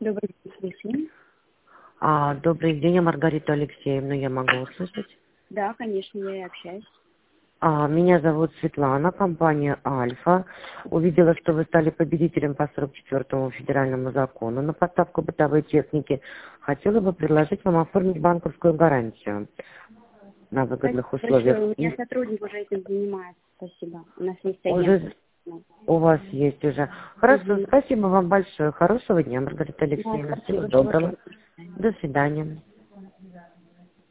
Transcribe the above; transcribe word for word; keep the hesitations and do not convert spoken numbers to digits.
Добрый день, слушаем. А, добрый день, я Маргарита Алексеевна, я могу услышать? Да, конечно, я и общаюсь. А, меня зовут Светлана, компания «Альфа». Увидела, что вы стали победителем по сорок четвёртому федеральному закону на поставку бытовой техники. Хотела бы предложить вам оформить банковскую гарантию на выгодных Спасибо большое. условиях. У меня И сотрудник уже этим занимается. Спасибо. У нас есть агент. уже у вас есть уже. Хорошо, Угу. спасибо вам большое. Хорошего дня, Маргарита Да, Алексеевна. спасибо, Всего всего доброго. доброго. До свидания. До свидания.